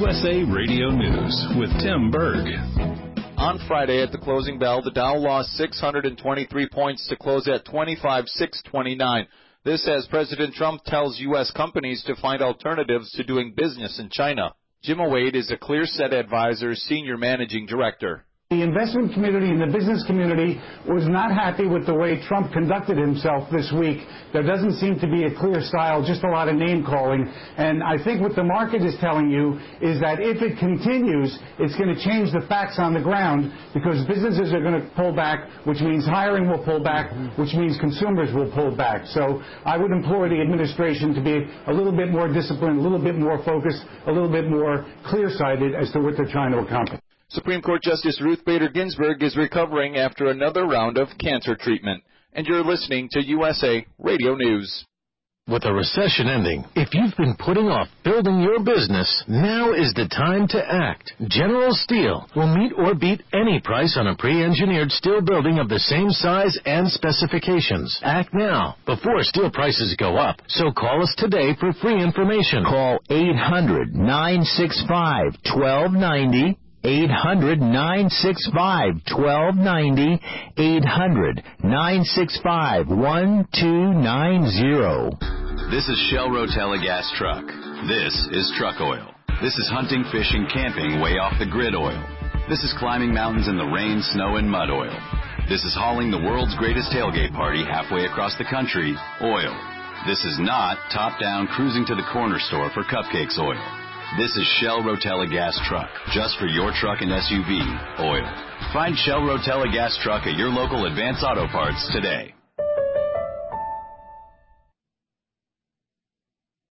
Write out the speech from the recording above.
USA Radio News with Tim Berg. On Friday at the closing bell, the Dow lost 623 points to close at 25,629. This as President Trump tells U.S. companies to find alternatives to doing business in China. Jim Wade is a ClearSet Advisors Senior Managing Director. The investment community and the business community was not happy with the way Trump conducted himself this week. There doesn't seem to be a clear style, just a lot of name-calling. And I think what the market is telling you is that if it continues, it's going to change the facts on the ground because businesses are going to pull back, which means hiring will pull back, which means consumers will pull back. So I would implore the administration to be a little bit more disciplined, a little bit more focused, a little bit more clear-sighted as to what they're trying to accomplish. Supreme Court Justice Ruth Bader Ginsburg is recovering after another round of cancer treatment. And you're listening to USA Radio News. With a recession ending, if you've been putting off building your business, now is the time to act. General Steel will meet or beat any price on a pre-engineered steel building of the same size and specifications. Act now, before steel prices go up. So call us today for free information. Call 800-965-1290. 800-965-1290, 800-965-1290. This is Shell Rotella Gas Truck. This is truck oil. This is hunting, fishing, camping way off the grid oil. This is climbing mountains in the rain, snow, and mud oil. This is hauling the world's greatest tailgate party halfway across the country, oil. This is not top-down cruising to the corner store for cupcakes oil. This is Shell Rotella Gas Truck, just for your truck and SUV, oil. Find Shell Rotella Gas Truck at your local Advance Auto Parts today.